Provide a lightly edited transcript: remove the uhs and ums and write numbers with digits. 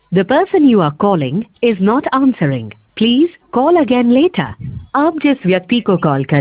The person you are calling is not answering. Please call again later. आप जिस व्यक्ति को कॉल कर